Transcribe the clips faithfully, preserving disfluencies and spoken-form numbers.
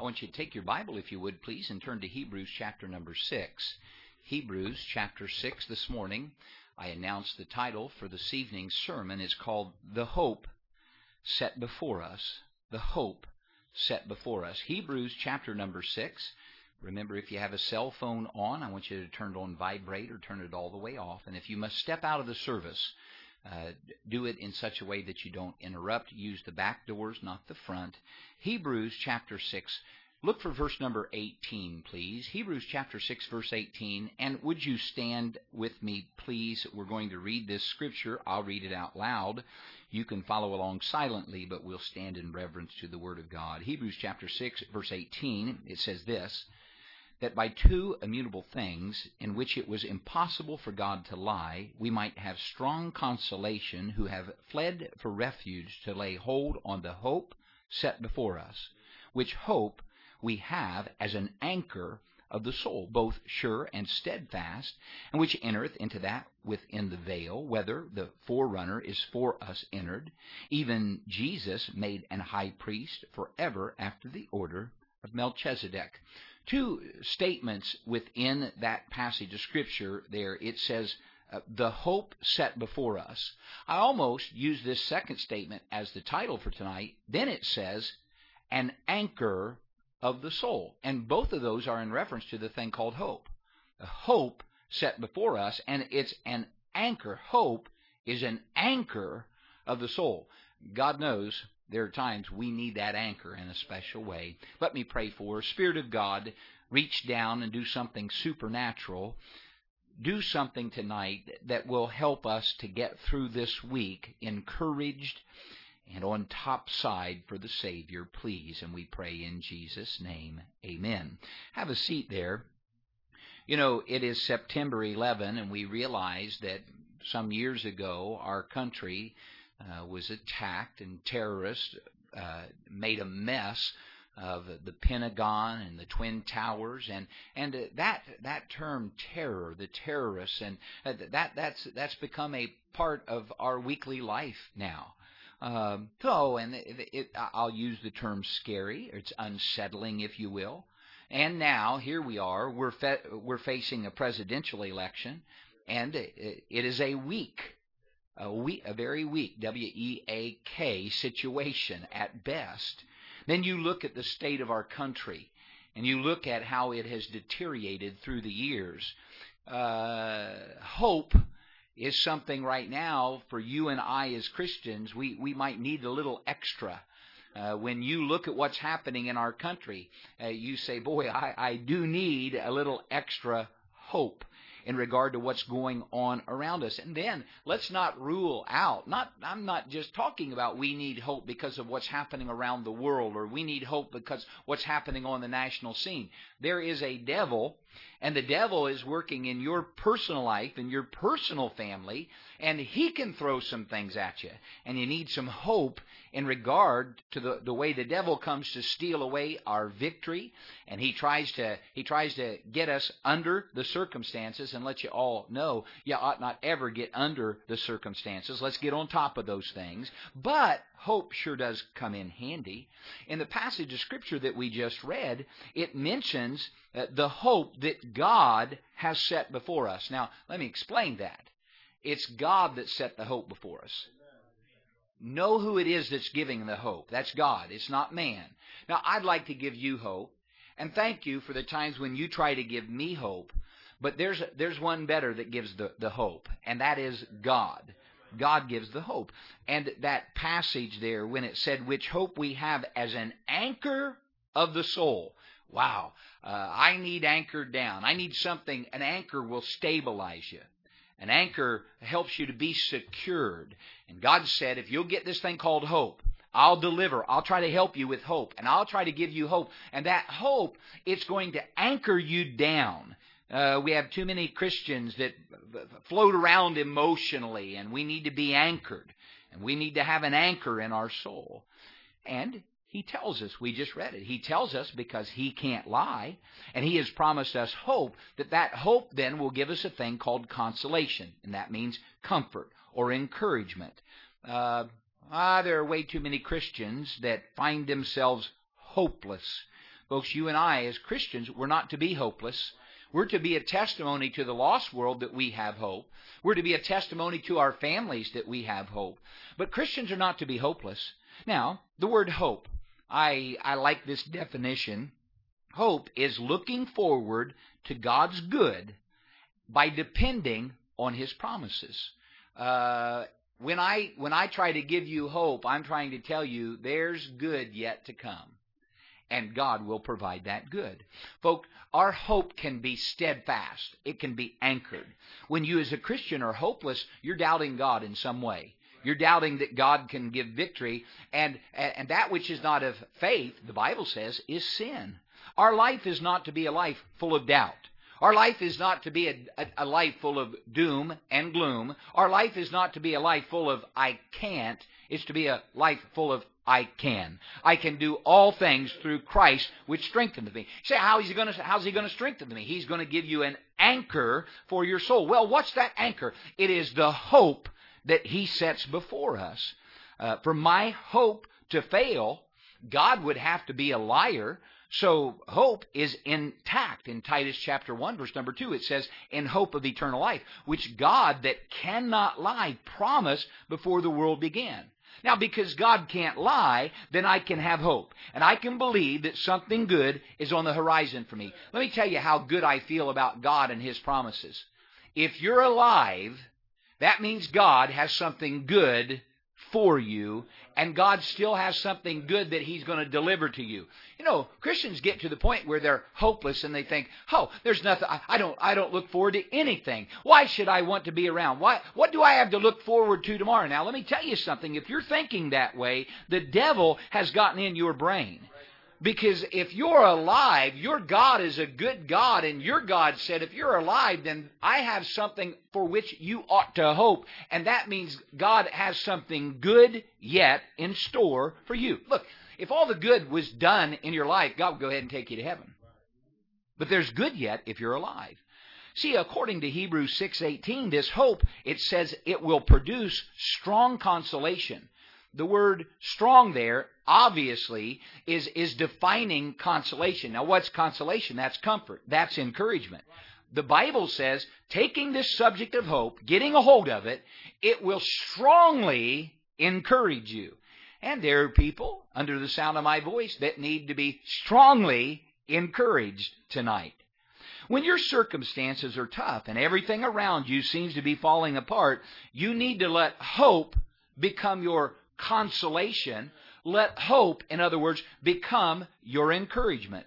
want you to take your Bible, if you would, please, and turn to Hebrews chapter number six. Hebrews chapter six this morning. I announced the title for this evening's sermon. It's called The Hope Set Before Us. The Hope Set Before Us. Hebrews chapter number six. Remember, if you have a cell phone on, I want you to turn it on vibrate or turn it all the way off. And if you must step out of the service, uh, do it in such a way that you don't interrupt. Use the back doors, not the front. Hebrews chapter six. Look for verse number eighteen, please. Hebrews chapter six, verse eighteen. And would you stand with me, please? We're going to read this scripture. I'll read it out loud. You can follow along silently, but we'll stand in reverence to the Word of God. Hebrews chapter six, verse eighteen, it says this, that by two immutable things, in which it was impossible for God to lie, we might have strong consolation, who have fled for refuge to lay hold on the hope set before us, which hope we have as an anchor of the soul, both sure and steadfast, and which entereth into that within the veil, whether the forerunner is for us entered, even Jesus made an high priest forever after the order of Melchizedek. Two statements within that passage of Scripture there. It says, uh, the hope set before us. I almost use this second statement as the title for tonight. Then it says, an anchor of the soul. And both of those are in reference to the thing called hope. The hope set before us, and it's an anchor. Hope is an anchor of the soul. God knows there are times we need that anchor in a special way. Let me pray for us. Spirit of God, reach down and do something supernatural. Do something tonight that will help us to get through this week encouraged and on top side for the Savior, please. And we pray in Jesus' name. Amen. Have a seat there. You know, it is September eleventh, and we realize that some years ago our country Uh, was attacked, and terrorists uh, made a mess of the Pentagon and the Twin Towers, and and uh, that that term terror, the terrorists, and uh, that that's that's become a part of our weekly life now. Um, so, and it, it, I'll use the term scary. It's unsettling, if you will. And now here we are. We're fe- we're facing a presidential election, and it, it is a weak. A weak, a very weak, W E A K situation at best. Then you look at the state of our country, and you look at how it has deteriorated through the years. Uh, hope is something right now for you and I as Christians, we, we might need a little extra. Uh, when you look at what's happening in our country, uh, you say, boy, I, I do need a little extra hope in regard to what's going on around us. And then let's not rule out, not I'm not just talking about we need hope because of what's happening around the world, or we need hope because what's happening on the national scene. There is a devil, and the devil is working in your personal life, in your personal family, and he can throw some things at you. And you need some hope in regard to the, the way the devil comes to steal away our victory, and he tries to he tries to get us under the circumstances, and let you all know you ought not ever get under the circumstances. Let's get on top of those things. But hope sure does come in handy. In the passage of Scripture that we just read, it mentions uh, the hope that God has set before us. Now, let me explain that. It's God that set the hope before us. Know who it is that's giving the hope. That's God. It's not man. Now, I'd like to give you hope, and thank you for the times when you try to give me hope, but there's there's one better that gives the, the hope, and that is God. God gives the hope. And that passage there, when it said, which hope we have as an anchor of the soul. Wow. Uh, I need anchored down. I need something. An anchor will stabilize you. An anchor helps you to be secured. And God said, if you'll get this thing called hope, I'll deliver. I'll try to help you with hope. And I'll try to give you hope. And that hope, it's going to anchor you down. Uh, we have too many Christians that float around emotionally, and we need to be anchored. And we need to have an anchor in our soul. And He tells us, we just read it, He tells us because He can't lie, and He has promised us hope, that that hope then will give us a thing called consolation, and that means comfort or encouragement. Uh, ah, there are way too many Christians that find themselves hopeless. Folks, you and I as Christians, we're not to be hopeless. We're to be a testimony to the lost world that we have hope. We're to be a testimony to our families that we have hope. But Christians are not to be hopeless. Now, the word hope, I, I like this definition. Hope is looking forward to God's good by depending on His promises. Uh, when I when I try to give you hope, I'm trying to tell you there's good yet to come. And God will provide that good. Folks, our hope can be steadfast. It can be anchored. When you as a Christian are hopeless, you're doubting God in some way. You're doubting that God can give victory. And, and that which is not of faith, the Bible says, is sin. Our life is not to be a life full of doubt. Our life is not to be a, a, a life full of doom and gloom. Our life is not to be a life full of I can't. It's to be a life full of I can. I can do all things through Christ, which strengthens me. You say, how is he going to, how's he going to strengthen me? He's going to give you an anchor for your soul. Well, what's that anchor? It is the hope that He sets before us. Uh, for my hope to fail, God would have to be a liar. So hope is intact. In Titus chapter one, verse number two, it says, in hope of eternal life, which God that cannot lie promised before the world began. Now, because God can't lie, then I can have hope. And I can believe that something good is on the horizon for me. Let me tell you how good I feel about God and His promises. If you're alive, that means God has something good for you, and God still has something good that He's going to deliver to you. You know, Christians get to the point where they're hopeless and they think, oh, there's nothing, I, I don't I don't look forward to anything. Why should I want to be around? Why? What do I have to look forward to tomorrow? Now, let me tell you something. If you're thinking that way, the devil has gotten in your brain. Because if you're alive, your God is a good God, and your God said, if you're alive, then I have something for which you ought to hope, and that means God has something good yet in store for you. Look, if all the good was done in your life, God would go ahead and take you to heaven. But there's good yet if you're alive. See, according to Hebrews six eighteen, this hope, it says it will produce strong consolation. The word strong there, obviously, is, is defining consolation. Now, what's consolation? That's comfort. That's encouragement. The Bible says, taking this subject of hope, getting a hold of it, it will strongly encourage you. And there are people, under the sound of my voice, that need to be strongly encouraged tonight. When your circumstances are tough and everything around you seems to be falling apart, you need to let hope become your consolation. Let hope, in other words, become your encouragement.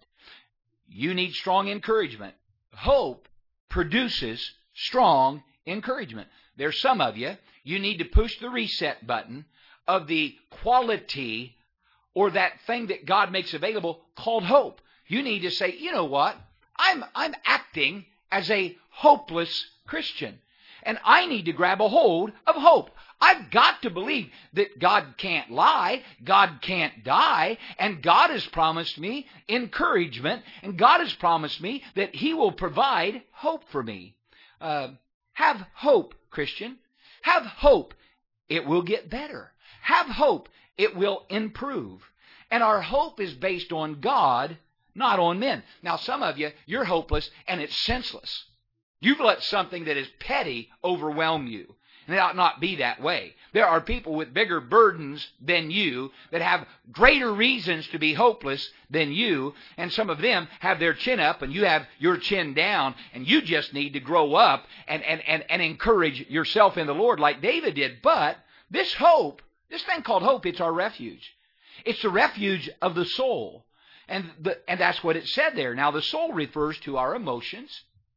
You need strong encouragement. Hope produces strong encouragement. There's some of you, you need to push the reset button of the quality or that thing that God makes available called hope. You need to say, you know what? I'm, I'm acting as a hopeless Christian, and I need to grab a hold of hope. I've got to believe that God can't lie, God can't die, and God has promised me encouragement, and God has promised me that He will provide hope for me. Uh, have hope, Christian. Have hope. It will get better. Have hope. It will improve. And our hope is based on God, not on men. Now, some of you, you're hopeless, and it's senseless. You've let something that is petty overwhelm you. And it ought not be that way. There are people with bigger burdens than you that have greater reasons to be hopeless than you, and some of them have their chin up and you have your chin down, and you just need to grow up and, and, and, and encourage yourself in the Lord like David did. But this hope, this thing called hope, it's our refuge. It's the refuge of the soul. And, the, and that's what it said there. Now, the soul refers to our emotions.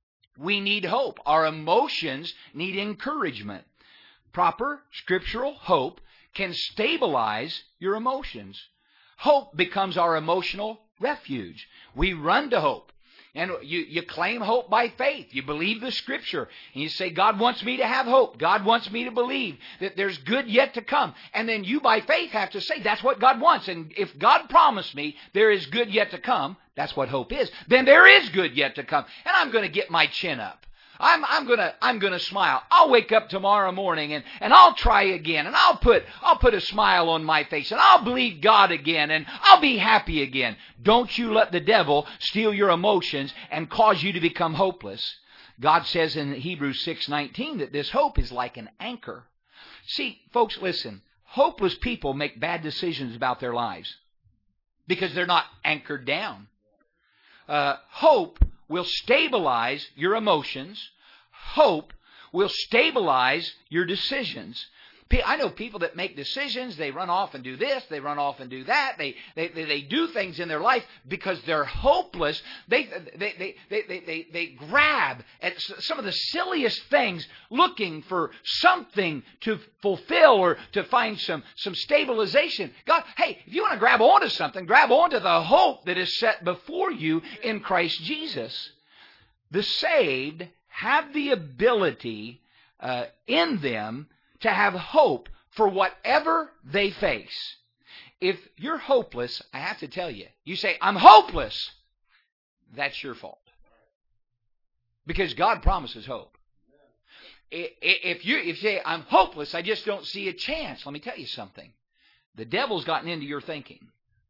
We need hope. Our emotions need encouragement. Proper scriptural hope can stabilize your emotions. Hope becomes our emotional refuge. We run to hope. And you, you claim hope by faith. You believe the Scripture. And you say, God wants me to have hope. God wants me to believe that there's good yet to come. And then you by faith have to say, that's what God wants. And if God promised me there is good yet to come, that's what hope is, then there is good yet to come. And I'm going to get my chin up. I'm, I'm gonna, I'm gonna smile. I'll wake up tomorrow morning and, and I'll try again, and I'll put, I'll put a smile on my face, and I'll believe God again, and I'll be happy again. Don't you let the devil steal your emotions and cause you to become hopeless. God says in Hebrews six nineteen that this hope is like an anchor. See, folks, listen. Hopeless people make bad decisions about their lives because they're not anchored down. Uh, hope will stabilize your emotions. Hope will stabilize your decisions. I know people that make decisions. They run off and do this. They run off and do that. They they they, they do things in their life because they're hopeless. They they, they they they they they grab at some of the silliest things, looking for something to fulfill or to find some some stabilization. God, hey, if you want to grab onto something, grab onto the hope that is set before you in Christ Jesus. The saved have the ability uh, in them to have hope for whatever they face. If you're hopeless, I have to tell you, you say, I'm hopeless, that's your fault. Because God promises hope. If you, if you say, I'm hopeless, I just don't see a chance, let me tell you something. The devil's gotten into your thinking.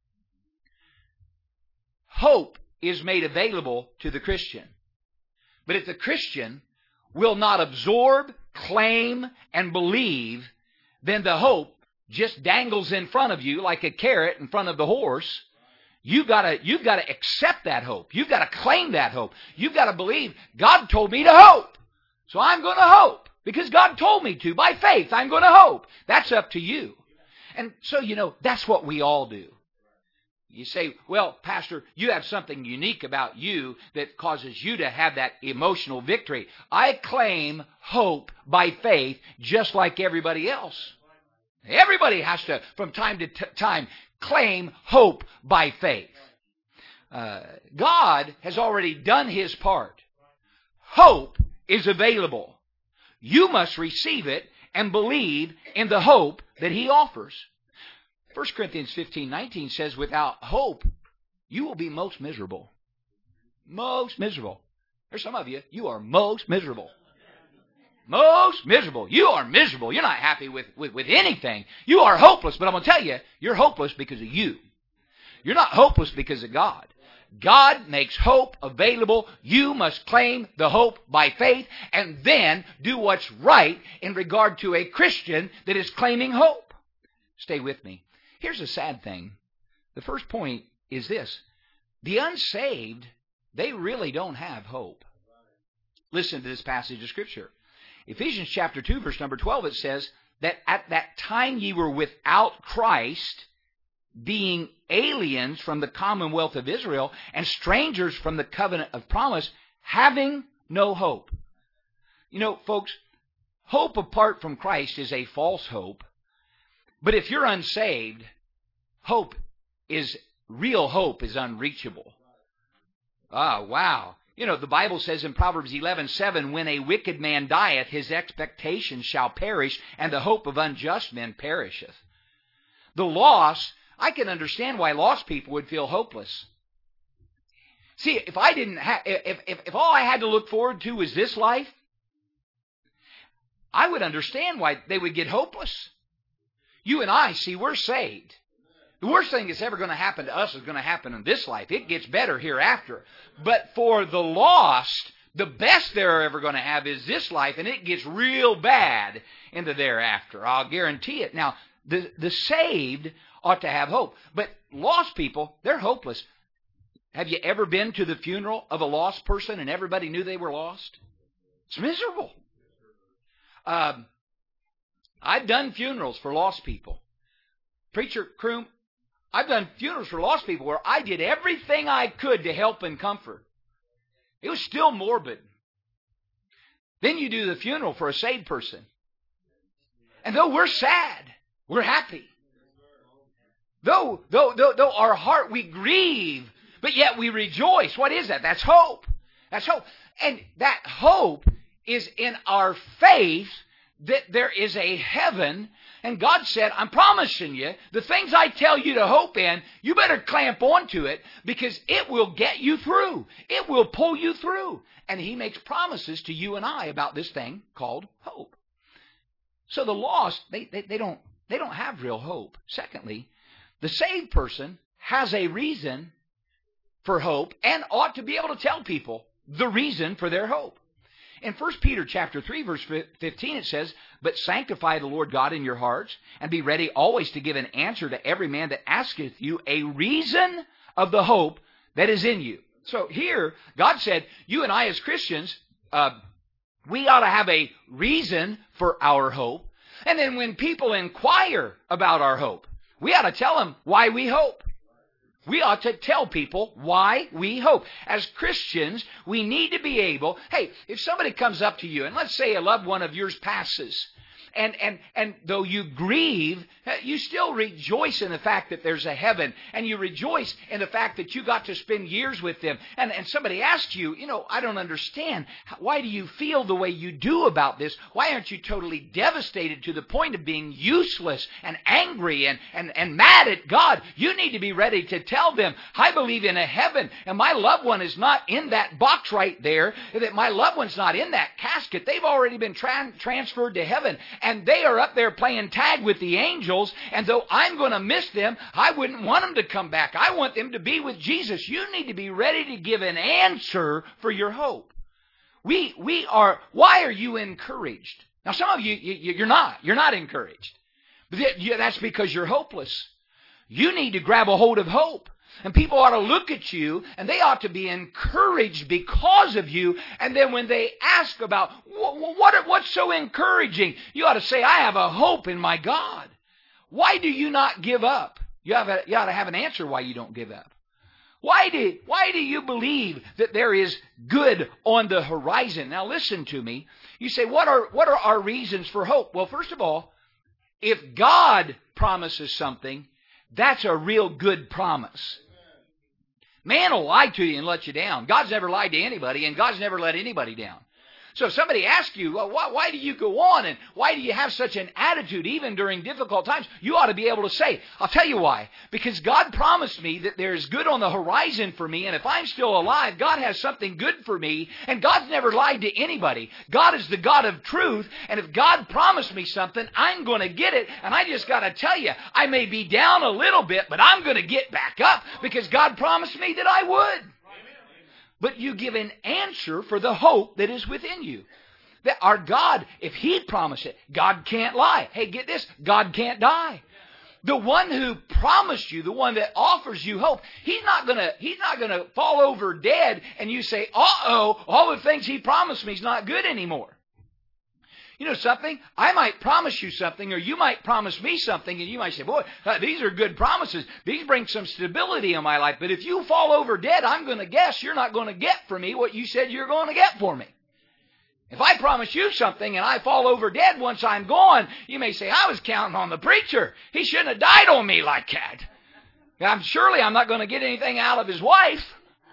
Hope is made available to the Christian. But if the Christian will not absorb, claim, and believe, then the hope just dangles in front of you like a carrot in front of the horse. You've got to, you've got to accept that hope. You've got to claim that hope. You've got to believe, God told me to hope, so I'm going to hope. Because God told me to. By faith, I'm going to hope. That's up to you. And so, you know, that's what we all do. You say, well, Pastor, you have something unique about you that causes you to have that emotional victory. I claim hope by faith just like everybody else. Everybody has to, from time to t- time, claim hope by faith. Uh, God has already done His part. Hope is available. You must receive it and believe in the hope that He offers. First Corinthians fifteen nineteen says, without hope, you will be most miserable. Most miserable. There's some of you, you are most miserable. Most miserable. You are miserable. You're not happy with, with, with anything. You are hopeless. But I'm going to tell you, you're hopeless because of you. You're not hopeless because of God. God makes hope available. You must claim the hope by faith and then do what's right in regard to a Christian that is claiming hope. Stay with me. Here's a sad thing. The first point is this. The unsaved, they really don't have hope. Listen to this passage of Scripture. Ephesians chapter two, verse number twelve, it says that at that time ye were without Christ, being aliens from the commonwealth of Israel and strangers from the covenant of promise, having no hope. You know, folks, hope apart from Christ is a false hope. But if you're unsaved, hope is, real hope is unreachable. Ah, wow. You know, the Bible says in Proverbs eleven seven, when a wicked man dieth, his expectation shall perish, and the hope of unjust men perisheth. The lost, I can understand why lost people would feel hopeless. See, if I didn't have, if, if, if all I had to look forward to was this life, I would understand why they would get hopeless. You and I, see, we're saved. The worst thing that's ever going to happen to us is going to happen in this life. It gets better hereafter. But for the lost, the best they're ever going to have is this life, and it gets real bad in the thereafter. I'll guarantee it. Now, the, the saved ought to have hope. But lost people, they're hopeless. Have you ever been to the funeral of a lost person and everybody knew they were lost? It's miserable. Um, I've done funerals for lost people. Preacher Croom, I've done funerals for lost people where I did everything I could to help and comfort. It was still morbid. Then you do the funeral for a saved person. And though we're sad, we're happy. Though, though, though, though our heart, we grieve, but yet we rejoice. What is that? That's hope. That's hope. And that hope is in our faith that there is a heaven, and God said, I'm promising you, the things I tell you to hope in, you better clamp onto it, because it will get you through. It will pull you through. And He makes promises to you and I about this thing called hope. So the lost, they, they, they don't they don't have real hope. Secondly, the saved person has a reason for hope and ought to be able to tell people the reason for their hope. In First Peter chapter three, verse fifteen, it says, But sanctify the Lord God in your hearts, and be ready always to give an answer to every man that asketh you a reason of the hope that is in you. So here, God said, you and I as Christians, uh, we ought to have a reason for our hope. And then when people inquire about our hope, we ought to tell them why we hope. We ought to tell people why we hope. As Christians, we need to be able, hey, if somebody comes up to you, and let's say a loved one of yours passes, and, and, and though you grieve, you still rejoice in the fact that there's a heaven, and you rejoice in the fact that you got to spend years with them. And, and somebody asks you, you know, I don't understand. Why do you feel the way you do about this? Why aren't you totally devastated to the point of being useless and angry and, and, and mad at God? You need to be ready to tell them, I believe in a heaven, and my loved one is not in that box right there, that my loved one's not in that casket. They've already been tra- transferred to heaven. And they are up there playing tag with the angels. And though I'm going to miss them, I wouldn't want them to come back. I want them to be with Jesus. You need to be ready to give an answer for your hope. We we are, why are you encouraged? Now some of you, you you're not. You're not encouraged. But that's because you're hopeless. You need to grab a hold of hope. And people ought to look at you, and they ought to be encouraged because of you. And then when they ask about, what, what's so encouraging? You ought to say, I have a hope in my God. Why do you not give up? You, have a, you ought to have an answer why you don't give up. Why do, why do you believe that there is good on the horizon? Now listen to me. You say, what are, what are our reasons for hope? Well, first of all, if God promises something, that's a real good promise. Man will lie to you and let you down. God's never lied to anybody, and God's never let anybody down. So if somebody asks you, well, why, why do you go on, and why do you have such an attitude even during difficult times, you ought to be able to say, I'll tell you why. Because God promised me that there's good on the horizon for me, and if I'm still alive, God has something good for me, and God's never lied to anybody. God is the God of truth, and if God promised me something, I'm going to get it, and I just got to tell you, I may be down a little bit, but I'm going to get back up, because God promised me that I would. But you give an answer for the hope that is within you. That our God, if He promised it, God can't lie. Hey, get this, God can't die. The one who promised you, the one that offers you hope, He's not gonna, He's not gonna fall over dead and you say, uh-oh, all the things He promised me is not good anymore. You know something? I might promise you something, or you might promise me something, and you might say, boy, uh, these are good promises. These bring some stability in my life. But if you fall over dead, I'm going to guess you're not going to get from me what you said you're going to get for me. If I promise you something and I fall over dead once I'm gone, you may say, I was counting on the preacher. He shouldn't have died on me like that. I'm, surely I'm not going to get anything out of his wife.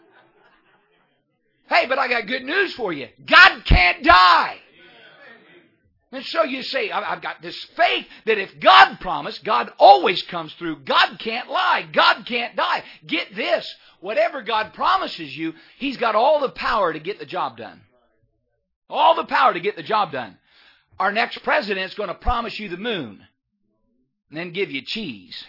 Hey, but I got good news for you. God can't die. And so you say, I've got this faith that if God promised, God always comes through. God can't lie. God can't die. Get this. Whatever God promises you, He's got all the power to get the job done. All the power to get the job done. Our next president is going to promise you the moon and then give you cheese.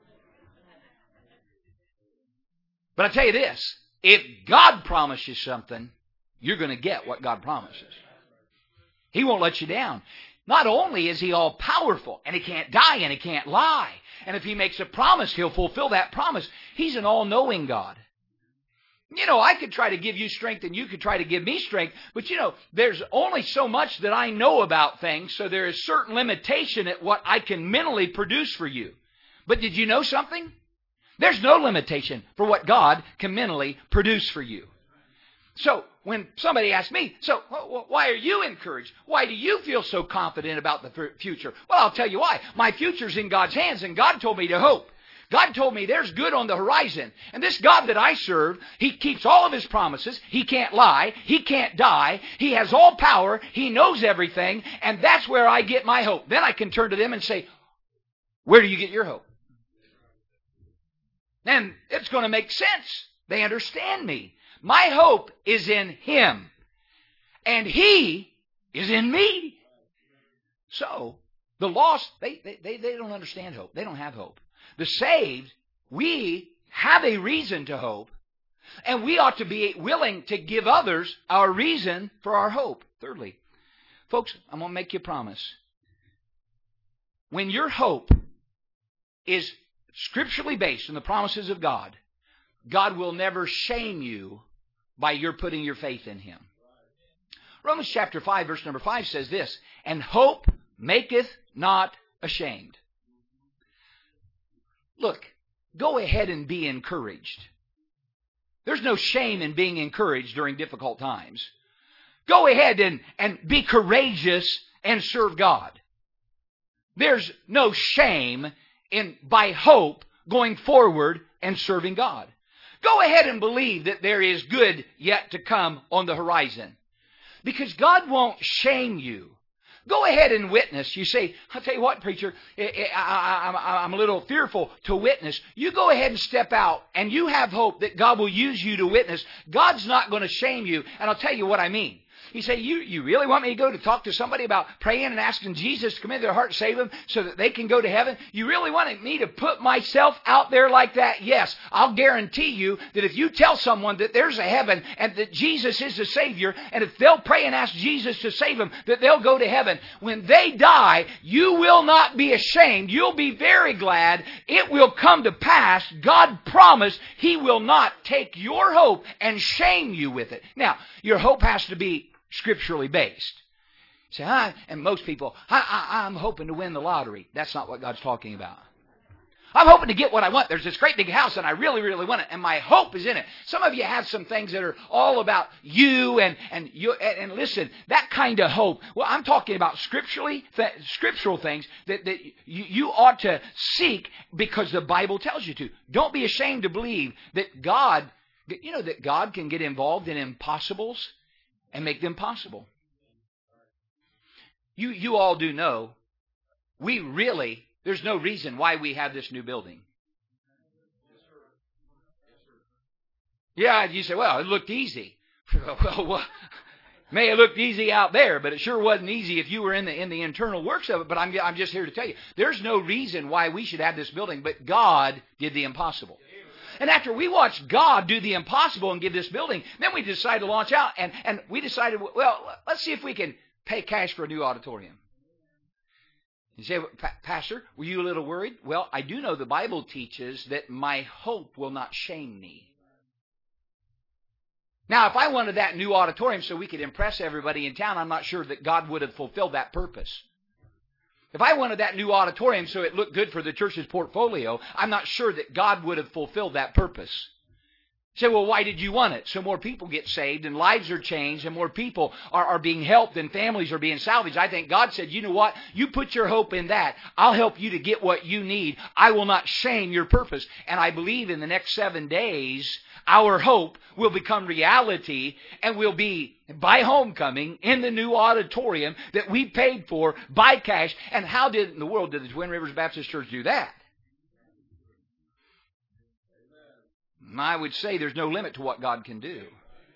But I tell you this, if God promises something, you're going to get what God promises. He won't let you down. Not only is He all powerful, and He can't die, and He can't lie. And if He makes a promise, He'll fulfill that promise. He's an all-knowing God. You know, I could try to give you strength, and you could try to give me strength. But you know, there's only so much that I know about things, so there is certain limitation at what I can mentally produce for you. But did you know something? There's no limitation for what God can mentally produce for you. So when somebody asks me, so why are you encouraged? Why do you feel so confident about the future? Well, I'll tell you why. My future's in God's hands, and God told me to hope. God told me there's good on the horizon. And this God that I serve, He keeps all of His promises. He can't lie. He can't die. He has all power. He knows everything. And that's where I get my hope. Then I can turn to them and say, where do you get your hope? And it's going to make sense. They understand me. My hope is in Him. And He is in me. So, the lost, they, they, they don't understand hope. They don't have hope. The saved, we have a reason to hope. And we ought to be willing to give others our reason for our hope. Thirdly, folks, I'm going to make you a promise. When your hope is scripturally based on the promises of God, God will never shame you by your putting your faith in Him. Romans chapter five, verse number five says this, and hope maketh not ashamed. Look, go ahead and be encouraged. There's no shame in being encouraged during difficult times. Go ahead and, and be courageous and serve God. There's no shame in, by hope, going forward and serving God. Go ahead and believe that there is good yet to come on the horizon. Because God won't shame you. Go ahead and witness. You say, I'll tell you what, preacher, I, I, I, I'm a little fearful to witness. You go ahead and step out, and you have hope that God will use you to witness. God's not going to shame you, and I'll tell you what I mean. You say, you, you really want me to go to talk to somebody about praying and asking Jesus to come into their heart and save them so that they can go to heaven? You really want me to put myself out there like that? Yes. I'll guarantee you that if you tell someone that there's a heaven and that Jesus is the Savior, and if they'll pray and ask Jesus to save them, that they'll go to heaven. When they die, you will not be ashamed. You'll be very glad. It will come to pass. God promised He will not take your hope and shame you with it. Now, your hope has to be scripturally based. You say, I, and most people, I, I, I'm hoping to win the lottery. That's not what God's talking about. I'm hoping to get what I want. There's this great big house and I really, really want it. And my hope is in it. Some of you have some things that are all about you and, and you, and, and listen, that kind of hope. Well, I'm talking about scripturally, th- scriptural things that, that you, you ought to seek because the Bible tells you to. Don't be ashamed to believe that God, you know, that God can get involved in impossibles and make them possible. You you all do know, we really, there's no reason why we have this new building. Yeah, you say, well, it looked easy. Well, well, may have looked easy out there, but it sure wasn't easy if you were in the in the internal works of it. But I'm I'm just here to tell you, there's no reason why we should have this building, but God did the impossible. And after we watched God do the impossible and give this building, then we decided to launch out. And, and we decided, well, let's see if we can pay cash for a new auditorium. You say, Pastor, were you a little worried? Well, I do know the Bible teaches that my hope will not shame me. Now, if I wanted that new auditorium so we could impress everybody in town, I'm not sure that God would have fulfilled that purpose. If I wanted that new auditorium so it looked good for the church's portfolio, I'm not sure that God would have fulfilled that purpose. You say, well, why did you want it? So more people get saved and lives are changed and more people are, are being helped and families are being salvaged. I think God said, you know what? You put your hope in that. I'll help you to get what you need. I will not shame your purpose. And I believe in the next seven days, our hope will become reality and will be by homecoming in the new auditorium that we paid for by cash. And how did in the world did the Twin Rivers Baptist Church do that? I would say there's no limit to what God can do.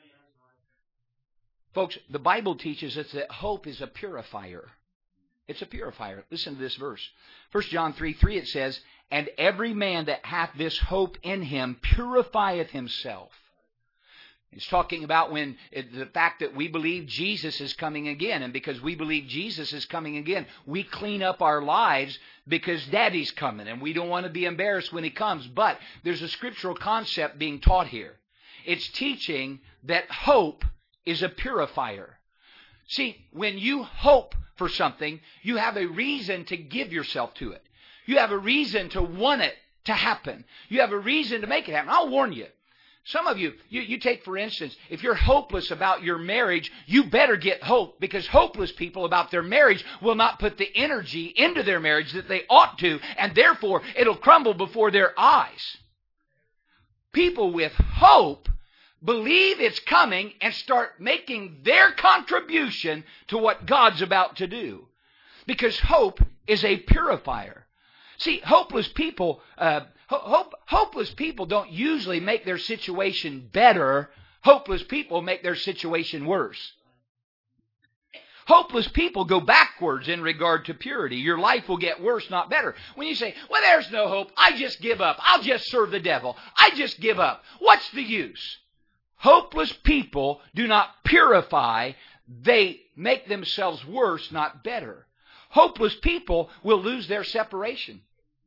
Folks, the Bible teaches us that hope is a purifier. It's a purifier. Listen to this verse. First John three three, it says, and every man that hath this hope in him purifieth himself. It's talking about when it, the fact that we believe Jesus is coming again. And because we believe Jesus is coming again, we clean up our lives because Daddy's coming. And we don't want to be embarrassed when He comes. But there's a scriptural concept being taught here. It's teaching that hope is a purifier. See, when you hope for something, you have a reason to give yourself to it. You have a reason to want it to happen. You have a reason to make it happen. I'll warn you. Some of you, you, you take for instance, if you're hopeless about your marriage, you better get hope, because hopeless people about their marriage will not put the energy into their marriage that they ought to, and therefore it'll crumble before their eyes. People with hope believe it's coming and start making their contribution to what God's about to do, because hope is a purifier. See, hopeless people, uh, hope, hopeless people don't usually make their situation better. Hopeless people make their situation worse. Hopeless people go backwards in regard to purity. Your life will get worse, not better. When you say, well, there's no hope, I just give up. I'll just serve the devil. I just give up. What's the use? Hopeless people do not purify. They make themselves worse, not better. Hopeless people will lose their separation.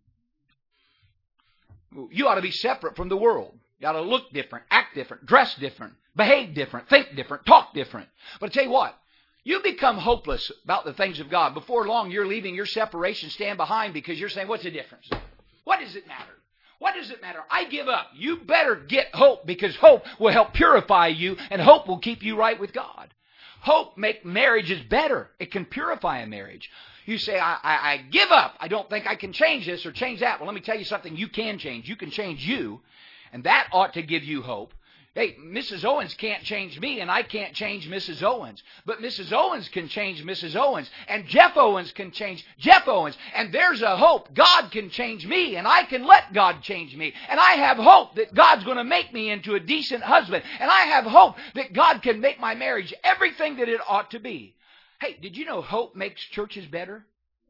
You ought to be separate from the world. You ought to look different, act different, dress different, behave different, think different, talk different. But I tell you what, you become hopeless about the things of God. Before long, you're leaving your separation stand behind, because you're saying, what's the difference? What does it matter? What does it matter? I give up. You better get hope, because hope will help purify you, and hope will keep you right with God. Hope make marriages better. It can purify a marriage. You say, I, I, I give up. I don't think I can change this or change that. Well, let me tell you something. You can change. You can change you. And that ought to give you hope. Hey, Missus Owens can't change me, and I can't change Missus Owens. But Missus Owens can change Missus Owens, and Jeff Owens can change Jeff Owens. And there's a hope. God can change me, and I can let God change me. And I have hope that God's going to make me into a decent husband. And I have hope that God can make my marriage everything that it ought to be. Hey, did you know hope makes churches better?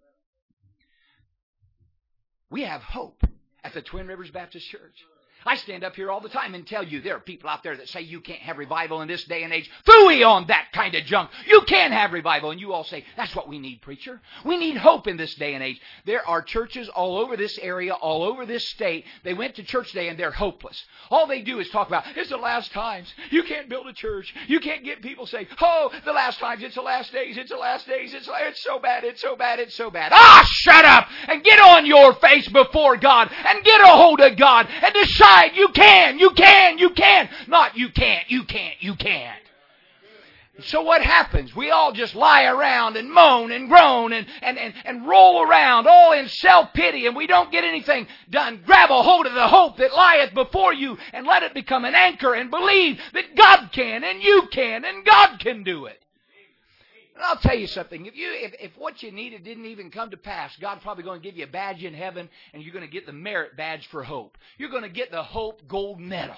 We have hope at the Twin Rivers Baptist Church. I stand up here all the time and tell you there are people out there that say you can't have revival in this day and age. Phooey on that kind of junk. You can have revival. And you all say, that's what we need, preacher. We need hope in this day and age. There are churches all over this area, all over this state. They went to church day and they're hopeless. All they do is talk about, it's the last times. You can't build a church. You can't get people saying, oh, the last times. It's the last days. It's the last days. It's, it's so bad. It's so bad. It's so bad. Ah, shut up and get on your face before God and get a hold of God and decide you can, you can, you can. Not you can't, you can't, you can't. So what happens? We all just lie around and moan and groan and, and, and, and roll around all in self-pity, and we don't get anything done. Grab a hold of the hope that lieth before you and let it become an anchor, and believe that God can and you can and God can do it. And I'll tell you something. If you if, if what you needed didn't even come to pass, God's probably going to give you a badge in heaven, and you're going to get the merit badge for hope. You're going to get the hope gold medal.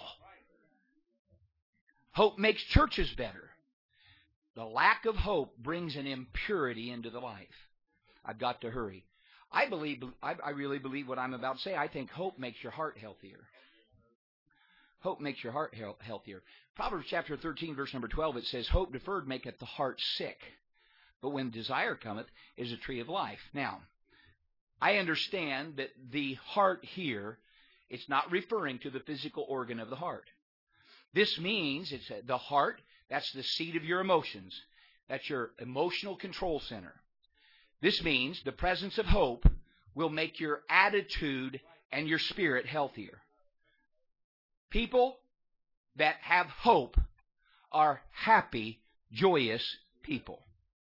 Hope makes churches better. The lack of hope brings an impurity into the life. I've got to hurry. I believe. I, I really believe what I'm about to say. I think hope makes your heart healthier. Hope makes your heart healthier. Proverbs chapter thirteen, verse number twelve, it says, hope deferred maketh the heart sick, but when desire cometh, is a tree of life. Now, I understand that the heart here, it's not referring to the physical organ of the heart. This means it's the heart, that's the seat of your emotions. That's your emotional control center. This means the presence of hope will make your attitude and your spirit healthier. People that have hope are happy, joyous people.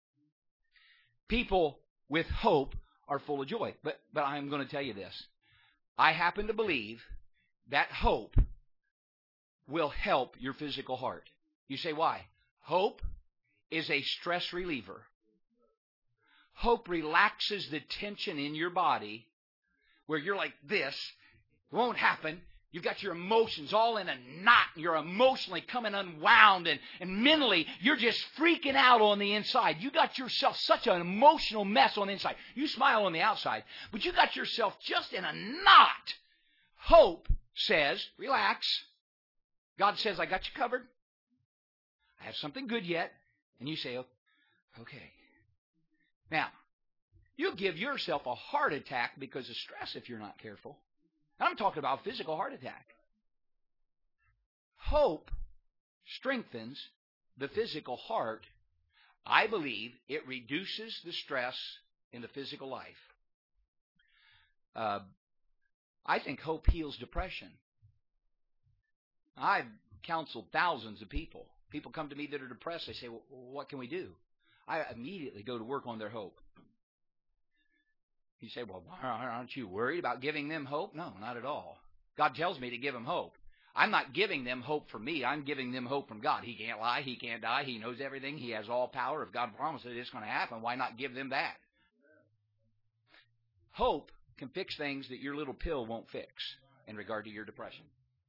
People with hope are full of joy. But, but I'm going to tell you this. I happen to believe that hope will help your physical heart. You say, why? Hope is a stress reliever. Hope relaxes the tension in your body where you're like this. It won't happen. You've got your emotions all in a knot. You're emotionally coming unwound, and, and mentally you're just freaking out on the inside. You got yourself such an emotional mess on the inside. You smile on the outside, but you got yourself just in a knot. Hope says, relax. God says, I got you covered. I have something good yet. And you say, okay. Now, you'll give yourself a heart attack because of stress if you're not careful. I'm talking about a physical heart attack. Hope strengthens the physical heart. I believe it reduces the stress in the physical life. Uh, I think hope heals depression. I've counseled thousands of people. People come to me that are depressed. They say, well, what can we do? I immediately go to work on their hope. You say, well, aren't you worried about giving them hope? No, not at all. God tells me to give them hope. I'm not giving them hope from me. I'm giving them hope from God. He can't lie. He can't die. He knows everything. He has all power. If God promises it's going to happen, why not give them that? Hope can fix things that your little pill won't fix in regard to your depression.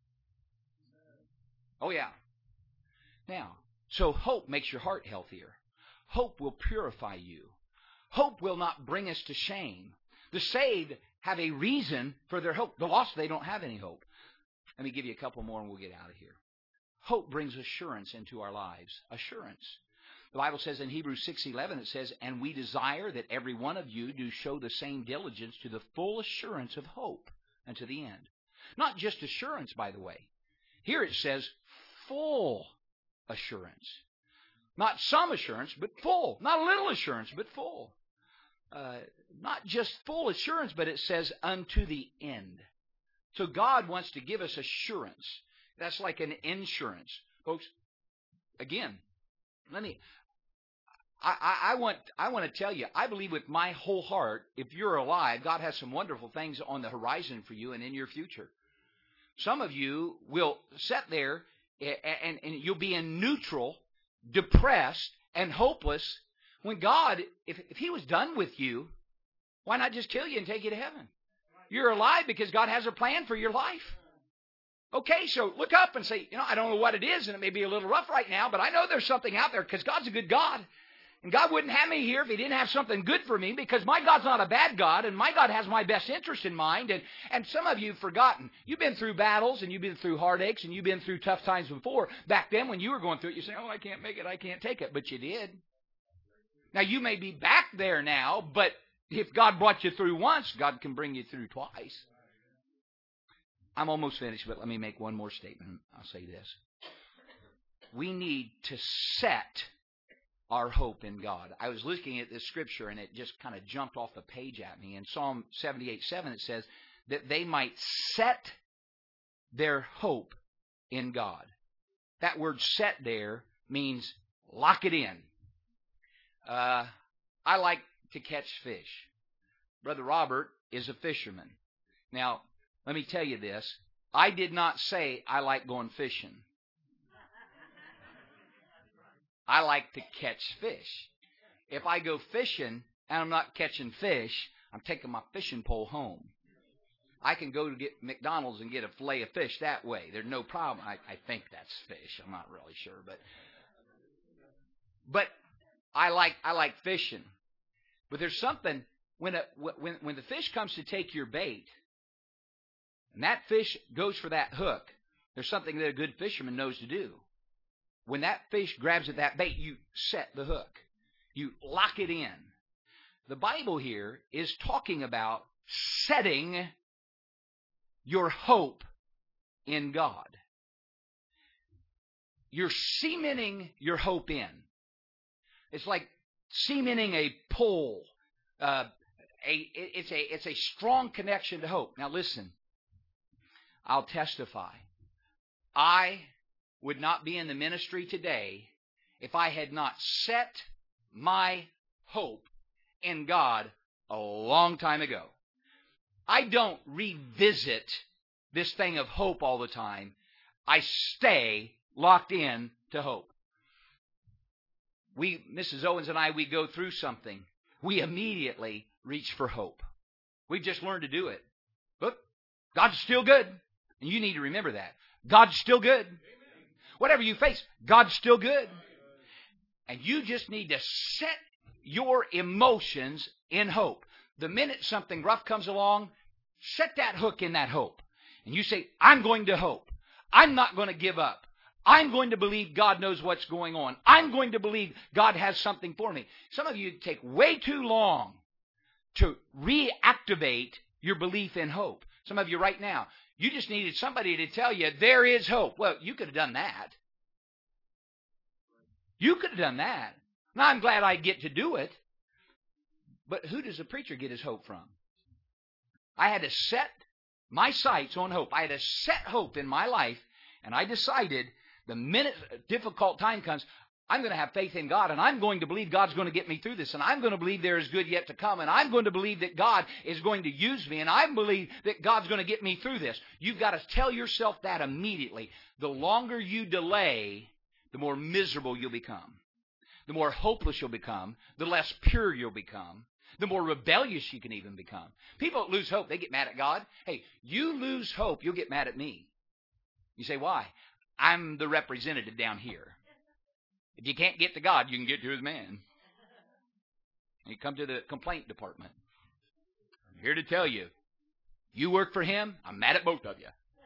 Oh, yeah. Now, so hope makes your heart healthier. Hope will purify you. Hope will not bring us to shame. The saved have a reason for their hope. The lost, they don't have any hope. Let me give you a couple more and we'll get out of here. Hope brings assurance into our lives. Assurance. The Bible says in Hebrews six eleven, it says, and we desire that every one of you do show the same diligence to the full assurance of hope unto the end. Not just assurance, by the way. Here it says full assurance. Not some assurance, but full. Not a little assurance, but full. Uh, not just full assurance, but it says unto the end. So God wants to give us assurance. That's like an insurance. Folks, again, let me, I, I, I want I want to tell you, I believe with my whole heart, if you're alive, God has some wonderful things on the horizon for you and in your future. Some of you will sit there and, and, and you'll be in neutral, depressed, and hopeless when God, if, if He was done with you, why not just kill you and take you to heaven? You're alive because God has a plan for your life. Okay, so look up and say, you know, I don't know what it is, and it may be a little rough right now, but I know there's something out there because God's a good God. And God wouldn't have me here if He didn't have something good for me, because my God's not a bad God, and my God has my best interest in mind. And, and some of you have forgotten. You've been through battles, and you've been through heartaches, and you've been through tough times before. Back then when you were going through it, you say, oh, I can't make it, I can't take it. But you did. Now, you may be back there now, but if God brought you through once, God can bring you through twice. I'm almost finished, but let me make one more statement. I'll say this. We need to set our hope in God. I was looking at this scripture, and it just kind of jumped off the page at me. In Psalm seventy-eight seven, it says that they might set their hope in God. That word set there means lock it in. Uh, I like to catch fish. Brother Robert is a fisherman. Now, let me tell you this. I did not say I like going fishing. I like to catch fish. If I go fishing and I'm not catching fish, I'm taking my fishing pole home. I can go to get McDonald's and get a fillet of fish that way. There's no problem. I, I think that's fish. I'm not really sure, but but I like I like fishing. But there's something when a, when when the fish comes to take your bait, and that fish goes for that hook, there's something that a good fisherman knows to do. When that fish grabs at that bait, you set the hook. You lock it in. The Bible here is talking about setting your hope in God. You're cementing your hope in. It's like cementing a pole. Uh, a, it's, a, it's a strong connection to hope. Now listen, I'll testify. I would not be in the ministry today if I had not set my hope in God a long time ago. I don't revisit this thing of hope all the time. I stay locked in to hope. We, Missus Owens and I, we go through something. We immediately reach for hope. We've just learned to do it. Look, God's still good. And you need to remember that. God's still good. Whatever you face, God's still good. And you just need to set your emotions in hope. The minute something rough comes along, set that hook in that hope. And you say, I'm going to hope. I'm not going to give up. I'm going to believe God knows what's going on. I'm going to believe God has something for me. Some of you take way too long to reactivate your belief in hope. Some of you right now, you just needed somebody to tell you there is hope. Well, you could have done that. You could have done that. Now, I'm glad I get to do it. But who does a preacher get his hope from? I had to set my sights on hope. I had to set hope in my life And I decided the minute a difficult time comes, I'm going to have faith in God, and I'm going to believe God's going to get me through this, and I'm going to believe there is good yet to come, and I'm going to believe that God is going to use me, and I believe that God's going to get me through this. You've got to tell yourself that immediately. The longer you delay, the more miserable you'll become. The more hopeless you'll become, the less pure you'll become, the more rebellious you can even become. People that lose hope, they get mad at God. Hey, you lose hope, you'll get mad at me. You say, why? I'm the representative down here. If you can't get to God, you can get to His man. You come to the complaint department. I'm here to tell you, you work for Him, I'm mad at both of you.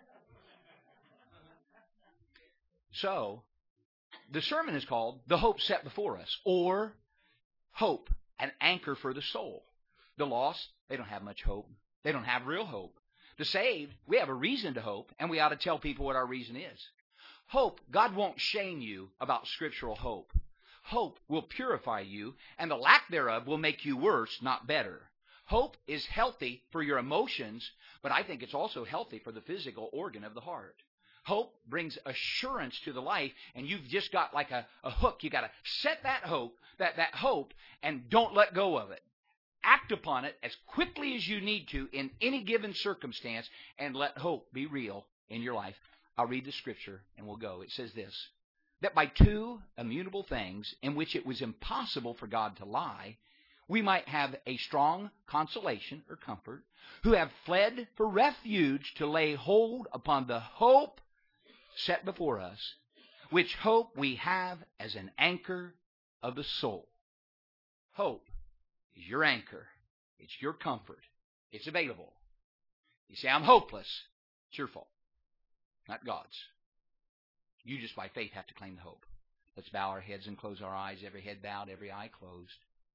So, the sermon is called The Hope Set Before Us, or Hope, an Anchor for the Soul. The lost, they don't have much hope. They don't have real hope. The saved, we have a reason to hope, and we ought to tell people what our reason is. Hope, God won't shame you about scriptural hope. Hope will purify you, and the lack thereof will make you worse, not better. Hope is healthy for your emotions, but I think it's also healthy for the physical organ of the heart. Hope brings assurance to the life, and you've just got like a, a hook. You've got to set that hope, that, that hope, and don't let go of it. Act upon it as quickly as you need to in any given circumstance, and let hope be real in your life. I'll read the scripture, and we'll go. It says this, that by two immutable things in which it was impossible for God to lie, we might have a strong consolation or comfort, who have fled for refuge to lay hold upon the hope set before us, which hope we have as an anchor of the soul. Hope is your anchor. It's your comfort. It's available. You say, I'm hopeless. It's your fault, not God's. You just by faith have to claim the hope. Let's bow our heads and close our eyes, every head bowed, every eye closed.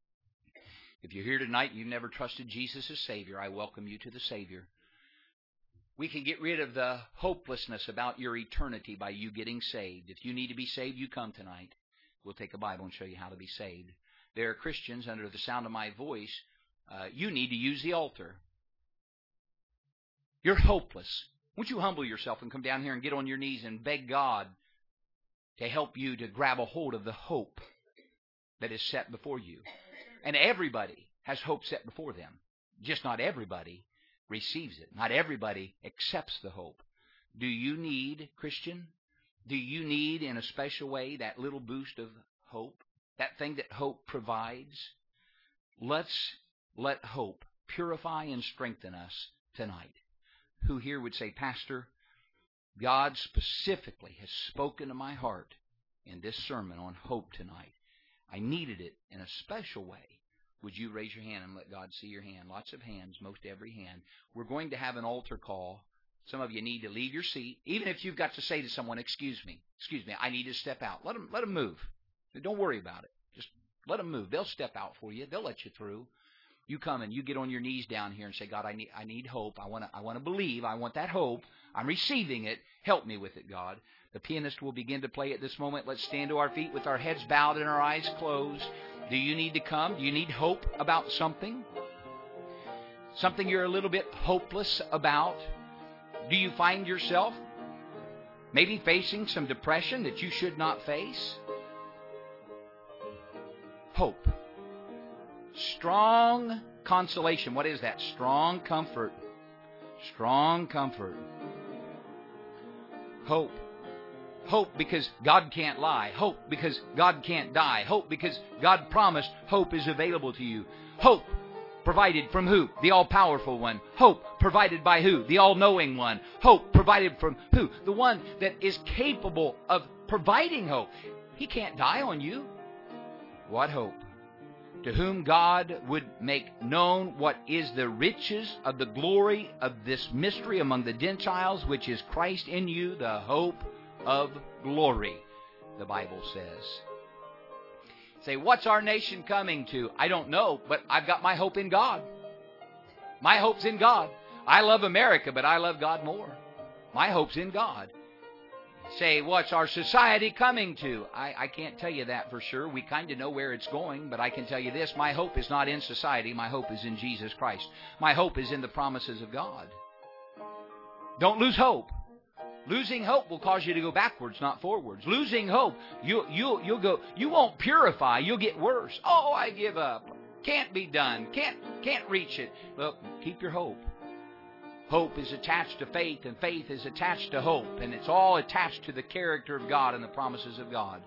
If you're here tonight and you've never trusted Jesus as Savior, I welcome you to the Savior. We can get rid of the hopelessness about your eternity by you getting saved. If you need to be saved, you come tonight. We'll take a Bible and show you how to be saved. There are Christians under the sound of my voice. Uh, you need to use the altar. You're hopeless. Won't you humble yourself and come down here and get on your knees and beg God to help you to grab a hold of the hope that is set before you. And everybody has hope set before them. Just not everybody receives it. Not everybody accepts the hope. Do you need, Christian, do you need in a special way that little boost of hope? That thing that hope provides? Let's let hope purify and strengthen us tonight. Who here would say, Pastor, God specifically has spoken to my heart in this sermon on hope tonight. I needed it in a special way. Would you raise your hand and let God see your hand? Lots of hands, most every hand. We're going to have an altar call. Some of you need to leave your seat. Even if you've got to say to someone, excuse me, excuse me, I need to step out. Let them, let them move. Don't worry about it. Just let them move. They'll step out for you. They'll let you through. You come and you get on your knees down here and say, God, I need, I need hope. I want to, I want to believe. I want that hope. I'm receiving it. Help me with it, God. The pianist will begin to play at this moment. Let's stand to our feet with our heads bowed and our eyes closed. Do you need to come? Do you need hope about something? Something you're a little bit hopeless about? Do you find yourself maybe facing some depression that you should not face? Hope. Strong consolation. What is that? Strong comfort. Strong comfort. Hope. Hope because God can't lie. Hope because God can't die. Hope because God promised hope is available to you. Hope provided from who? The all-powerful one. Hope provided by who? The all-knowing one. Hope provided from who? The one that is capable of providing hope. He can't die on you. What hope? To whom God would make known what is the riches of the glory of this mystery among the Gentiles, which is Christ in you, the hope of glory, the Bible says. Say, what's our nation coming to? I don't know, but I've got my hope in God. My hope's in God. I love America, but I love God more. My hope's in God. Say, what's our society coming to? I, I can't tell you that for sure. We kind of know where it's going, but I can tell you this. My hope is not in society. My hope is in Jesus Christ. My hope is in the promises of God. Don't lose hope. Losing hope will cause you to go backwards, not forwards. Losing hope, you, you, you'll go, you won't purify, you'll get worse. Oh, I give up. Can't be done. Can't, can't reach it. Well, keep your hope. Hope is attached to faith, and faith is attached to hope, and it's all attached to the character of God and the promises of God.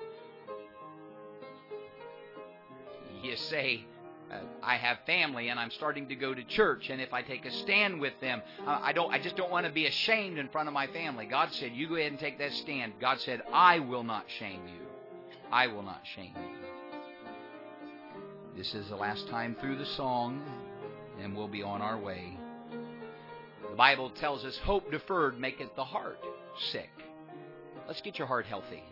You say, uh, I have family and I'm starting to go to church, and if I take a stand with them, uh, I don't. I just don't want to be ashamed in front of my family. God said, you go ahead and take that stand. God said, I will not shame you. I will not shame you. This is the last time through the song, and we'll be on our way. The Bible tells us hope deferred maketh the heart sick. Let's get your heart healthy.